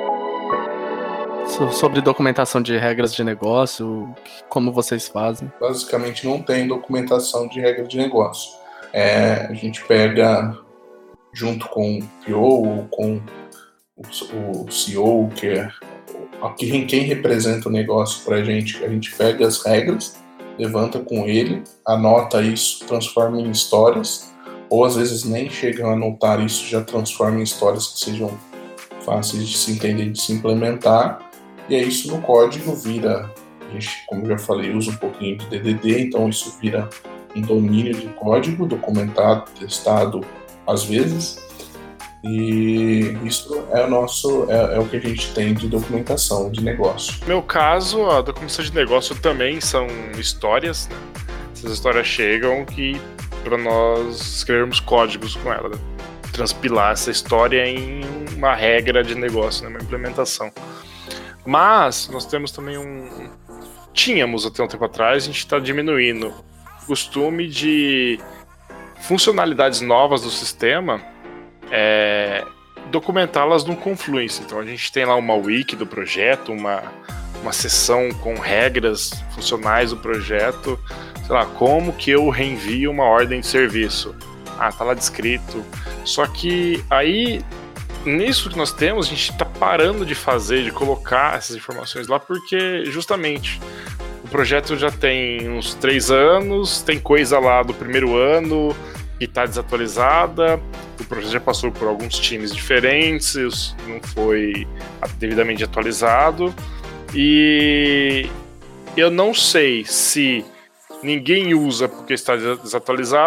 Speaker 3: Sobre documentação de regras de negócio, como vocês fazem?
Speaker 4: Basicamente não tem documentação de regra de negócio. É, a gente pega junto com o P O ou com o C E O, que é quem, quem representa o negócio para a gente, a gente pega as regras, levanta com ele, anota isso, transforma em histórias, ou às vezes nem chegam a anotar isso, já transforma em histórias que sejam fáceis de se entender e de se implementar, e aí isso no código vira, a gente, como eu já falei, usa um pouquinho de D D D, então isso vira um domínio de código, documentado, testado às vezes, e isso é o nosso, é, é o que a gente tem de documentação de negócio.
Speaker 1: No meu caso, a documentação de negócio também são histórias, né? Essas histórias chegam que para nós escrevermos códigos com ela, né? Transpilar essa história em uma regra de negócio, né? Uma implementação. Mas nós temos também um... Tínhamos até um tempo atrás, a gente está diminuindo o costume de funcionalidades novas do sistema, é, documentá-las no Confluence. Então a gente tem lá uma wiki do projeto, uma, uma seção com regras funcionais do projeto, sei lá, como que eu reenvio uma ordem de serviço. Ah, tá lá descrito. Só que aí, nisso que nós temos, a gente tá parando de fazer, de colocar essas informações lá, porque justamente o projeto já tem uns três anos, tem coisa lá do primeiro ano que tá desatualizada, o projeto já passou por alguns times diferentes, não foi devidamente atualizado, e eu não sei se ninguém usa porque está desatualizado,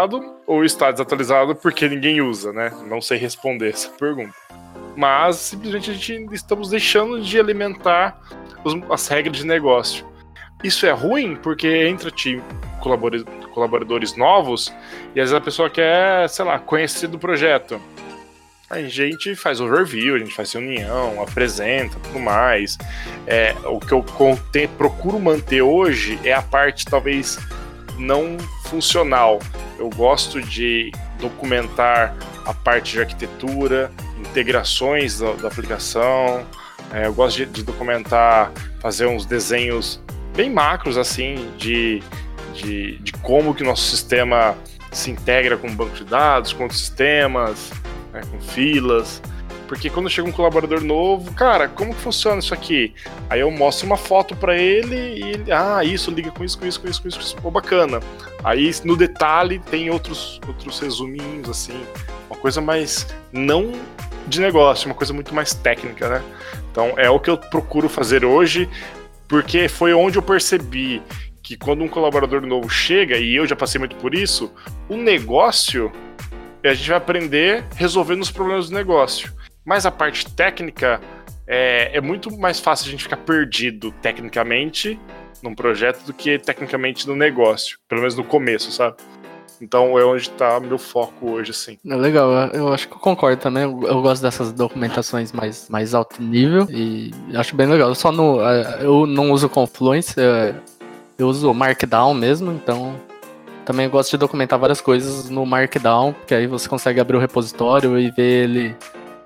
Speaker 1: ou está desatualizado porque ninguém usa, né? Não sei responder essa pergunta. Mas simplesmente a gente estamos deixando de alimentar os, as regras de negócio. Isso é ruim porque entra time, colaboradores, colaboradores novos e às vezes a pessoa quer, sei lá, conhecer do projeto. A gente faz overview, a gente faz reunião, apresenta, tudo mais. É, o que eu conte, procuro manter hoje é a parte talvez não funcional. Eu gosto de documentar a parte de arquitetura, integrações da, da aplicação. É, eu gosto de, de documentar, fazer uns desenhos bem macros assim de, de, de como que o nosso sistema se integra com o banco de dados, com outros sistemas, né, com filas. Porque quando chega um colaborador novo, cara, como que funciona isso aqui? Aí eu mostro uma foto para ele e ele, ah, isso liga com isso, com isso, com isso, com isso, com isso. Pô, bacana. Aí no detalhe tem outros, outros resuminhos, assim, uma coisa mais não de negócio, uma coisa muito mais técnica, né? Então é o que eu procuro fazer hoje, porque foi onde eu percebi que quando um colaborador novo chega, e eu já passei muito por isso, o negócio, a gente vai aprender resolvendo os problemas do negócio. Mas a parte técnica é, é muito mais fácil a gente ficar perdido tecnicamente num projeto do que tecnicamente no negócio, pelo menos no começo, sabe? Então é onde tá meu foco hoje, assim.
Speaker 3: É legal, eu acho que eu concordo também. Eu, eu gosto dessas documentações mais, mais alto nível e acho bem legal. Eu só não, eu não uso Confluence, eu uso Markdown mesmo, então também gosto de documentar várias coisas no Markdown, porque aí você consegue abrir o repositório e ver ele,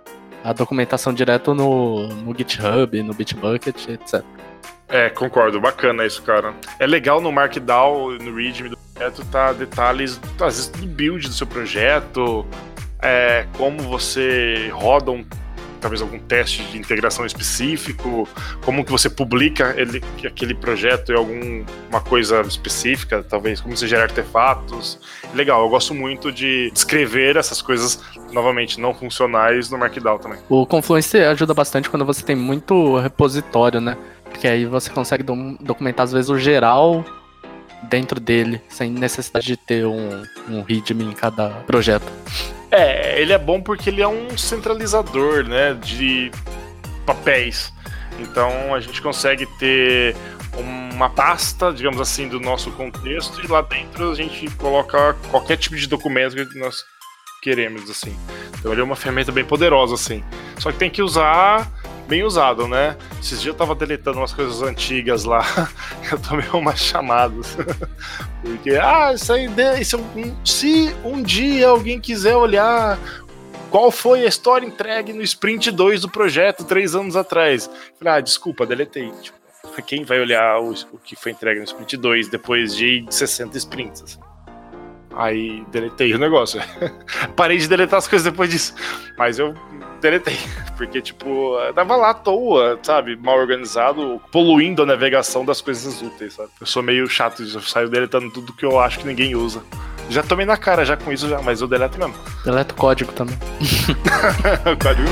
Speaker 3: a documentação direto no, no GitHub, no Bitbucket, etcétera.
Speaker 1: É, concordo, bacana isso, cara. É legal no Markdown, no README do projeto, tá detalhes, às vezes, do build do seu projeto, é, como você roda um, talvez algum teste de integração específico, como que você publica ele, aquele projeto em alguma coisa específica, talvez como você gera artefatos. Legal, eu gosto muito de escrever essas coisas, novamente, não funcionais no Markdown também.
Speaker 3: O Confluence ajuda bastante quando você tem muito repositório, né? Porque aí você consegue do- documentar, às vezes, o geral dentro dele, sem necessidade de ter um, um README em cada projeto.
Speaker 1: É, ele é bom porque ele é um centralizador, né, de papéis. Então a gente consegue ter uma pasta, digamos assim, do nosso contexto e lá dentro a gente coloca qualquer tipo de documento que nós queremos, assim. Então ele é uma ferramenta bem poderosa, assim. Só que tem que usar bem usado, né? Esses dias eu tava deletando umas coisas antigas lá, eu tomei umas chamadas. Porque, ah, isso aí, isso, se um dia alguém quiser olhar qual foi a história entregue no sprint dois do projeto três anos atrás. Eu falei, ah, desculpa, deletei. Tipo, quem vai olhar o, o que foi entregue no sprint dois depois de sessenta sprints? Assim? Aí deletei o negócio. Parei de deletar as coisas depois disso. Mas eu deletei. Porque, tipo, tava lá à toa, sabe? Mal organizado, poluindo a navegação das coisas úteis, sabe? Eu sou meio chato, eu saio deletando tudo que eu acho que ninguém usa. Já tomei na cara já com isso, já, mas eu deleto mesmo.
Speaker 3: Deleto o código também.
Speaker 1: O código.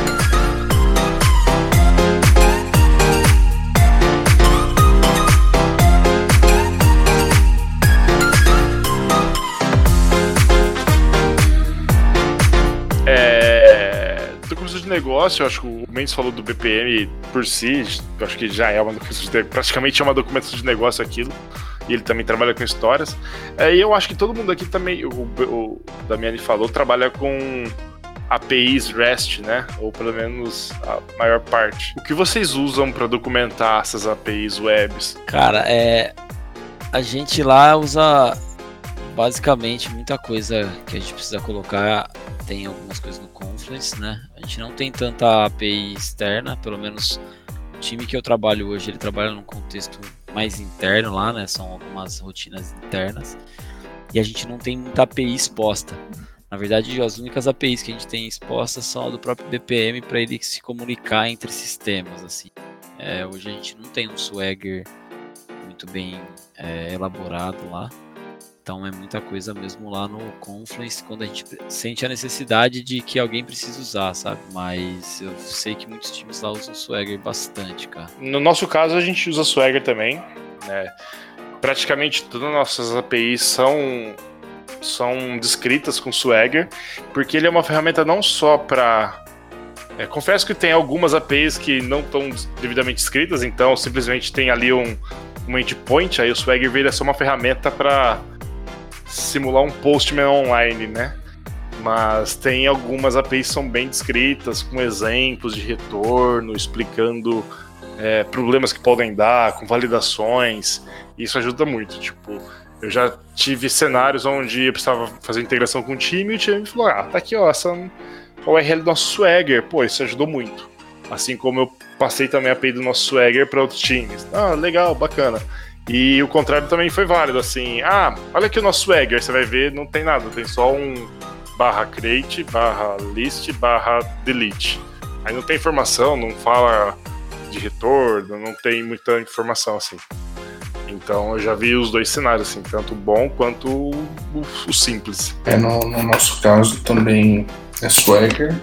Speaker 1: De negócio, eu acho que o Mendes falou do B P M por si, eu acho que já é uma documentação de, praticamente é uma documentação de negócio aquilo, e ele também trabalha com histórias, é, e eu acho que todo mundo aqui também, o, o Damiani falou, trabalha com A P Is REST, né, ou pelo menos a maior parte. O que vocês usam para documentar essas A P Is webs?
Speaker 2: Cara, é, a gente lá usa basicamente muita coisa que a gente precisa colocar. Tem algumas coisas no Confluence, né? A gente não tem tanta A P I externa, pelo menos o time que eu trabalho hoje, ele trabalha num contexto mais interno lá, né? São algumas rotinas internas. E a gente não tem muita A P I exposta. Na verdade, as únicas A P Is que a gente tem expostas são a do próprio B P M para ele se comunicar entre sistemas, assim. É, hoje a gente não tem um Swagger muito bem é, elaborado lá. Então é muita coisa mesmo lá no Confluence, quando a gente sente a necessidade de que alguém precisa usar, sabe? Mas eu sei que muitos times lá usam Swagger bastante, cara.
Speaker 1: No nosso caso, a gente usa Swagger também, né? Praticamente todas as nossas A P Is são, são descritas com Swagger, porque ele é uma ferramenta não só para... É, confesso que tem algumas A P Is que não estão devidamente escritas, então simplesmente tem ali um, um endpoint, aí o Swagger vira só uma ferramenta para simular um postman online, né? Mas tem algumas A P Is que são bem descritas, com exemplos de retorno, explicando é, problemas que podem dar, com validações. Isso ajuda muito. Tipo, eu já tive cenários onde eu precisava fazer integração com o time e o time falou: ah, tá aqui, ó, essa O U R L do nosso Swagger. Pô, isso ajudou muito. Assim como eu passei também a A P I do nosso Swagger para outros times. Ah, legal, bacana. E o contrário também foi válido, assim, ah, olha aqui o nosso Swagger, você vai ver, não tem nada, tem só um barra create, barra list, barra delete. Aí não tem informação, não fala de retorno, não tem muita informação, assim. Então eu já vi os dois cenários, assim, tanto o bom quanto o, o simples.
Speaker 4: É, no, no nosso caso também é Swagger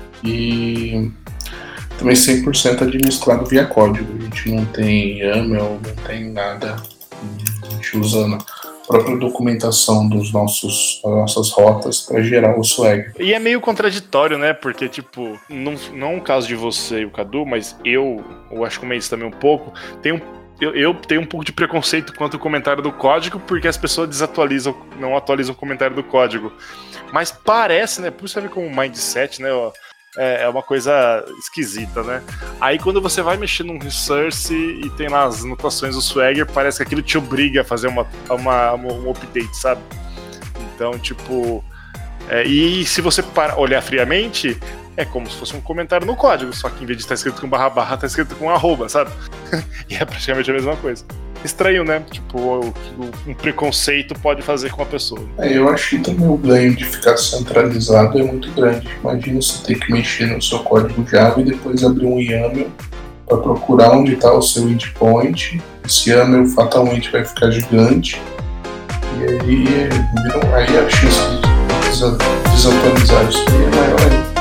Speaker 4: e também cem por cento administrado via código. A gente não tem YAML, não tem nada. A gente usa a própria documentação dos nossos, das nossas rotas para gerar o Swagger.
Speaker 1: E é meio contraditório, né? Porque, tipo, não, não é um caso de você e o Cadu, mas eu, eu acho que o Mendes também um pouco, tem um Eu, eu tenho um pouco de preconceito quanto ao comentário do código, porque as pessoas desatualizam, não atualizam o comentário do código. Mas parece, né? Por isso você vê como mindset, né? É, é uma coisa esquisita, né? Aí quando você vai mexer num resource e tem lá as anotações do Swagger, parece que aquilo te obriga a fazer uma, uma, um update, sabe? Então, tipo... É, e se você para, olhar friamente... É como se fosse um comentário no código, só que em vez de estar escrito com barra barra, tá escrito com arroba, sabe? E é praticamente a mesma coisa. Estranho, né? Tipo, o que um preconceito pode fazer com a pessoa.
Speaker 4: É, eu acho que também o ganho de ficar centralizado é muito grande. Imagina você ter que mexer no seu código Java e depois abrir um YAML para procurar onde está o seu endpoint. Esse YAML fatalmente vai ficar gigante. E aí, aí a chance de desatualizar isso é maior ainda.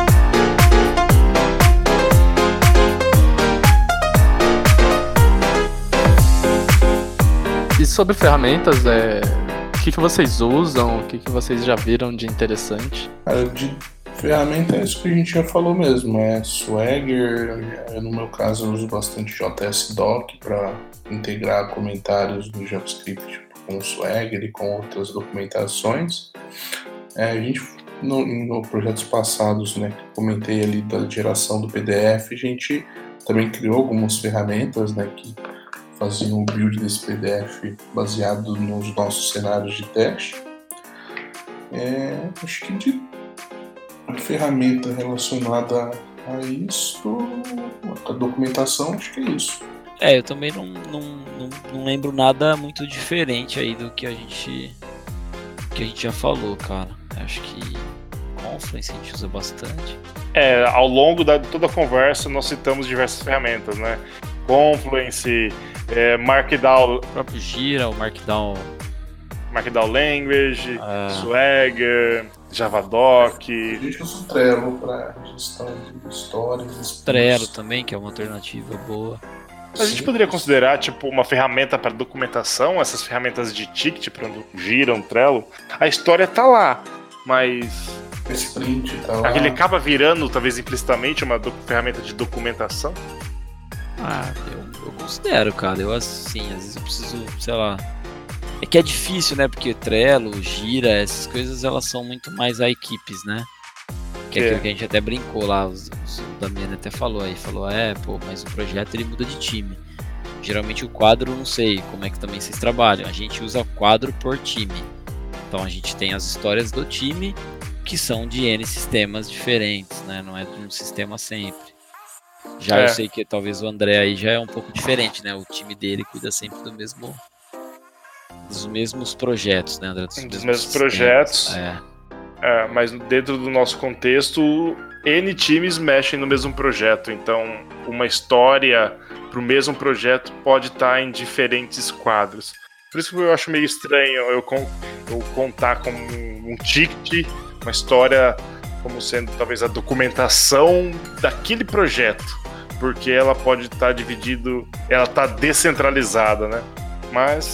Speaker 3: E sobre ferramentas, é... o que, que vocês usam? O que, que vocês já viram de interessante?
Speaker 4: Cara, de ferramenta é isso que a gente já falou mesmo. É Swagger, no meu caso eu uso bastante J S Doc para integrar comentários no JavaScript com Swagger e com outras documentações. É, a gente, no, no projetos passados, né, que comentei ali da geração do P D F, a gente também criou algumas ferramentas, né, que faziam o build desse P D F baseado nos nossos cenários de teste. É, acho que de a ferramenta relacionada a isso, a documentação, acho que é isso.
Speaker 2: É, eu também não, não, não, não lembro nada muito diferente aí do que a gente que a gente já falou, cara. Acho que Confluence a gente usa bastante.
Speaker 1: É, ao longo da toda a conversa nós citamos diversas ferramentas, né? Confluence, é, Markdown,
Speaker 2: O próprio Gira, o Markdown,
Speaker 1: Markdown Language,
Speaker 2: Ah.
Speaker 1: Swagger, Javadoc.
Speaker 4: A gente usa o Trello para gestão de histórias.
Speaker 2: Trello também, que é uma alternativa boa.
Speaker 1: A gente poderia considerar tipo uma ferramenta para documentação, essas ferramentas de ticket para onde giram Trello. A história tá lá, mas
Speaker 4: Sprint e tal.
Speaker 1: ele acaba virando, talvez implicitamente, uma do- ferramenta de documentação.
Speaker 2: Ah, eu, eu considero, cara. Eu assim, às vezes eu preciso, sei lá. É que é difícil, né? Porque Trello, Gira, essas coisas elas são muito mais a equipes, né? Que é
Speaker 1: É.
Speaker 2: aquilo que a gente até brincou lá, os, os, o Damiano até falou aí, falou, é, pô, mas o projeto ele muda de time. Geralmente o quadro, não sei como é que também vocês trabalham. A gente usa quadro por time. Então a gente tem as histórias do time que são de N sistemas diferentes, né? Não é de um sistema sempre. Já
Speaker 1: É.
Speaker 2: eu sei que talvez o André aí já é um pouco diferente, né? O time dele cuida sempre do mesmo dos mesmos projetos, né, André?
Speaker 1: Dos mesmos projetos.
Speaker 2: É.
Speaker 1: É, mas dentro do nosso contexto, N times mexem no mesmo projeto. Então, uma história para o mesmo projeto pode estar em diferentes quadros. Por isso que eu acho meio estranho eu, con- eu contar como um, um ticket, uma história como sendo talvez a documentação daquele projeto, porque ela pode estar dividido, ela está descentralizada, né? Mas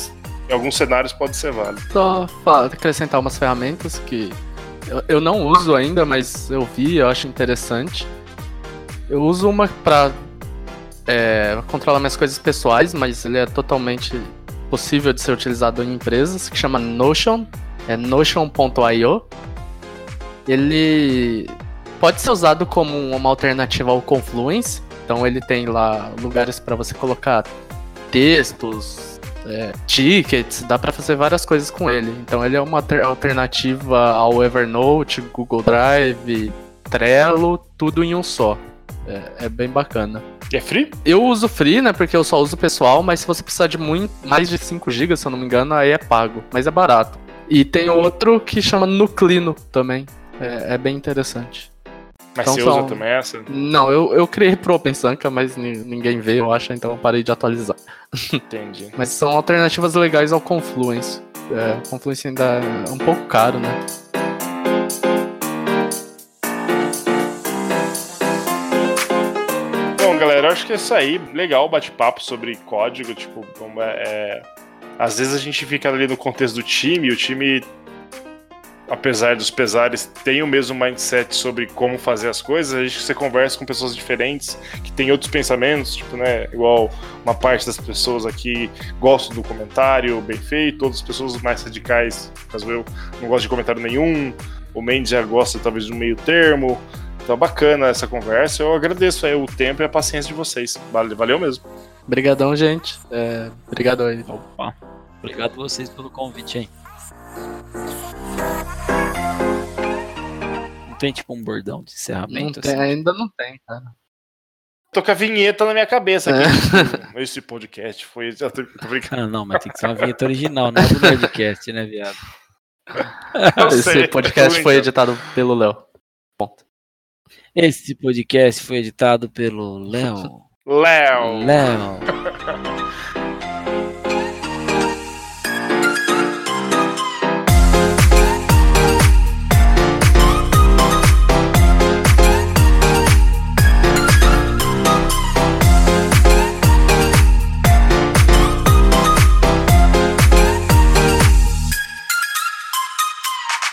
Speaker 1: Em alguns cenários pode ser válido.
Speaker 3: Só fa- acrescentar umas ferramentas que eu, eu não uso ainda, mas eu vi, eu acho interessante. Eu uso uma pra é, controlar minhas coisas pessoais, mas ele é totalmente possível de ser utilizado em empresas, que chama Notion, é notion ponto io. Ele pode ser usado como uma alternativa ao Confluence, então ele tem lá lugares para você colocar textos, é, tickets, dá para fazer várias coisas com ele. Então ele é uma alter- alternativa ao Evernote, Google Drive, Trello, tudo em um só. É, é bem bacana.
Speaker 1: E é free?
Speaker 3: Eu uso free, né, porque eu só uso pessoal, mas se você precisar de muito, mais de cinco gigas, se eu não me engano, aí é pago, mas é barato. E tem outro que chama Nuclino também, é, é bem interessante.
Speaker 1: Mas
Speaker 3: Então
Speaker 1: você
Speaker 3: são-
Speaker 1: usa também essa?
Speaker 3: Não, eu, eu criei pro OpenSanka, mas ni- ninguém vê, eu acho, então eu parei de atualizar.
Speaker 1: Entendi.
Speaker 3: Mas são alternativas legais ao Confluence. É, o Confluence ainda é um pouco caro, né?
Speaker 1: Bom, galera, eu acho que é isso aí. Legal o bate-papo sobre código. Tipo, como é, é- às vezes a gente fica ali no contexto do time, e o time, apesar dos pesares, tem o mesmo mindset sobre como fazer as coisas. A gente você conversa com pessoas diferentes que têm outros pensamentos, tipo, né? Igual uma parte das pessoas aqui gostam do comentário bem feito, outras pessoas mais radicais, caso eu, não gosto de comentário nenhum. O Mendes já gosta talvez de um meio termo. Então, bacana essa conversa. Eu agradeço aí o tempo e a paciência de vocês. Valeu, valeu mesmo.
Speaker 3: Obrigadão, gente. É, obrigado aí.
Speaker 2: Opa, obrigado a vocês pelo convite aí. Não tem tipo um bordão de
Speaker 3: Não
Speaker 2: encerramento?
Speaker 3: tem,
Speaker 2: assim?
Speaker 3: ainda não tem, cara.
Speaker 1: Tô com a vinheta na minha cabeça aqui.
Speaker 3: É.
Speaker 1: Esse podcast foi. Eu tô, tô brincando.
Speaker 2: Ah, não, mas tem que ser uma vinheta original, não é do Nerdcast, né, viado?
Speaker 1: Eu
Speaker 3: Esse
Speaker 1: sei,
Speaker 3: podcast
Speaker 1: tô
Speaker 3: foi
Speaker 1: brincando.
Speaker 3: editado pelo Léo. Ponto.
Speaker 2: Esse podcast foi editado pelo Léo.
Speaker 1: Léo.
Speaker 2: Léo.